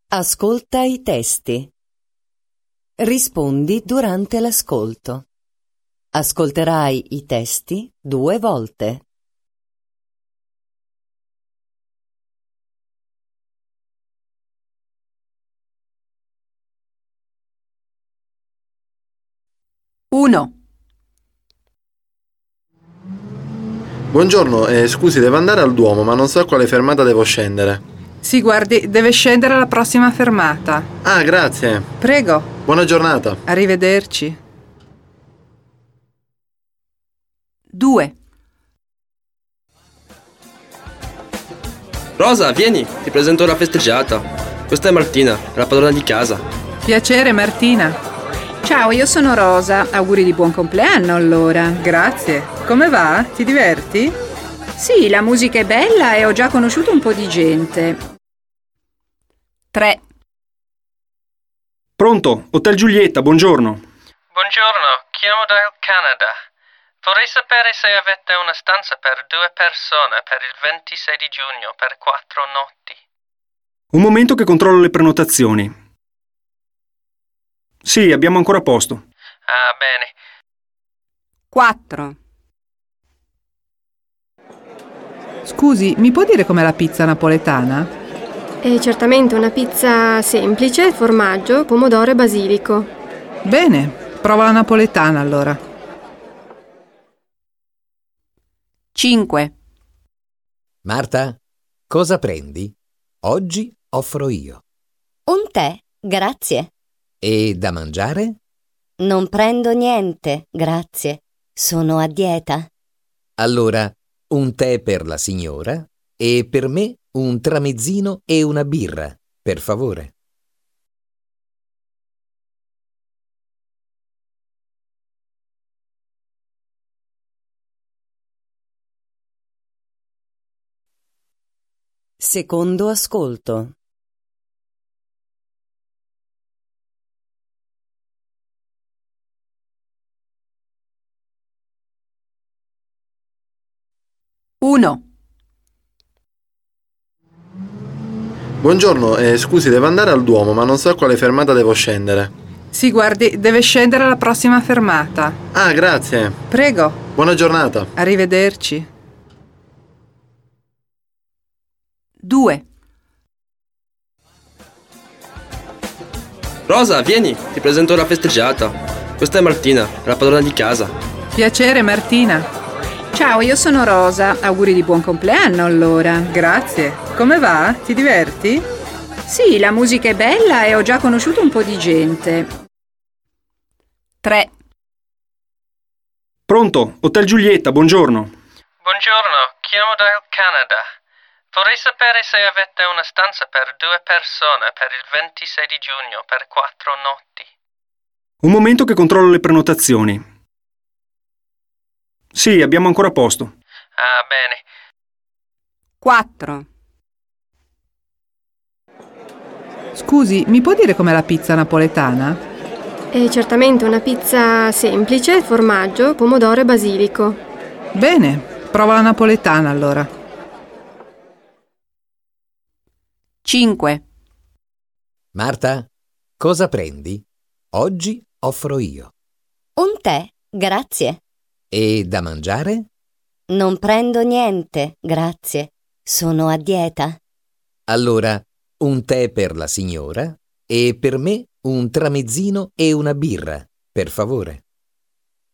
Ascolta i testi. Rispondi durante l'ascolto. Ascolterai i testi 2 volte. Uno. Buongiorno, scusi, devo andare al Duomo, ma non so a quale fermata devo scendere. Sì, guardi, deve scendere alla prossima fermata. Ah, grazie. Prego. Buona giornata. Arrivederci. 2. Rosa, vieni, ti presento la festeggiata. Questa è Martina, la padrona di casa. Piacere, Martina. Ciao, io sono Rosa. Auguri di buon compleanno, allora. Grazie. Come va? Ti diverti? Sì, la musica è bella e ho già conosciuto un po' di gente. 3. Pronto? Hotel Giulietta, buongiorno. Buongiorno, chiamo dal Canada. Vorrei sapere se avete una stanza per 2 persone per il 26 di giugno per 4 notti. Un momento che controllo le prenotazioni. Sì, abbiamo ancora posto. Ah, bene. 4. Scusi, mi può dire com'è la pizza napoletana? È certamente una pizza semplice, formaggio, pomodoro e basilico. Bene, prova la napoletana allora. 5. Marta, cosa prendi? Oggi offro io. Un tè, grazie. E da mangiare? Non prendo niente, grazie. Sono a dieta. Allora, un tè per la signora e per me un tramezzino e una birra, per favore. Secondo ascolto. Uno. Buongiorno, scusi, devo andare al Duomo, ma non so a quale fermata devo scendere. Sì, guardi, deve scendere alla prossima fermata. Ah, grazie. Prego. Buona giornata. Arrivederci. 2. Rosa, vieni, ti presento la festeggiata. Questa è Martina, la padrona di casa. Piacere, Martina. Ciao, io sono Rosa. Auguri di buon compleanno, allora. Grazie. Come va? Ti diverti? Sì, la musica è bella e ho già conosciuto un po' di gente. 3. Pronto? Hotel Giulietta, buongiorno. Buongiorno, chiamo dal Canada. Vorrei sapere se avete una stanza per 2 persone per il 26 di giugno per 4 notti. Un momento che controllo le prenotazioni. Sì, abbiamo ancora posto. Ah, bene. 4. Scusi, mi può dire com'è la pizza napoletana? È certamente una pizza semplice, formaggio, pomodoro e basilico. Bene, prova la napoletana allora. 5. Marta, cosa prendi? Oggi offro io. Un tè, grazie. E da mangiare? Non prendo niente, grazie. Sono a dieta. Allora, un tè per la signora e per me un tramezzino e una birra, per favore.